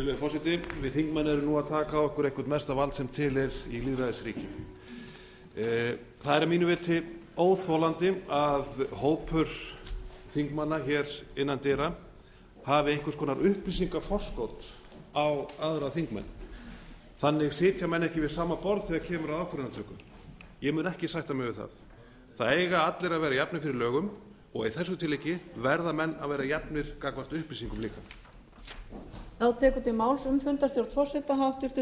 Virðulegur forseti. Við þingmenn erum nú að taka á okkur eitthvert mesta vald sem til í lýðræðisríki. Það að mínu viti óþolandi að hópur þingmanna hér innan dyra hafi einhvers konar upplýsingaforskot á aðra þingmenn. Þannig sitja menn ekki við sama borð þegar kemur að ákvörðunartöku. Ég mun ekki sætta mig við það. Það eiga allir að vera jafnir fyrir lögum og í þessu tilviki verða menn að vera jafnir gagnvart upplýsingum líka. Þá tekur til máls fundarstjórn forseta, hv.